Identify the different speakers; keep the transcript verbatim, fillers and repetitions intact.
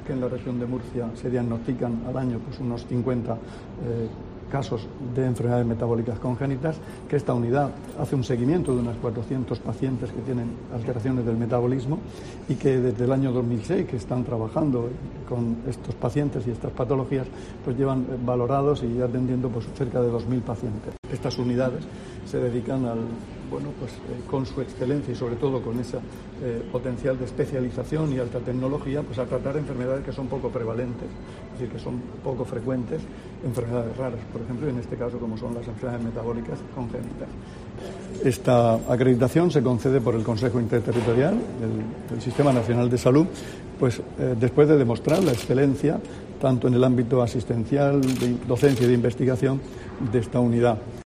Speaker 1: que en la región de Murcia se diagnostican al año pues unos cincuenta eh, casos de enfermedades metabólicas congénitas, que esta unidad hace un seguimiento de unos cuatrocientos pacientes que tienen alteraciones del metabolismo y que desde el año dos mil seis que están trabajando con estos pacientes y estas patologías, pues llevan valorados y atendiendo pues cerca de dos mil pacientes. Estas unidades se dedican al, bueno, pues eh, con su excelencia y sobre todo con ese eh, potencial de especialización y alta tecnología, pues a tratar enfermedades que son poco prevalentes, es decir, que son poco frecuentes, enfermedades raras, por ejemplo, y en este caso como son las enfermedades metabólicas congénitas. Esta acreditación se concede por el Consejo Interterritorial del, del Sistema Nacional de Salud, pues eh, después de demostrar la excelencia tanto en el ámbito asistencial, de docencia y de investigación de esta unidad.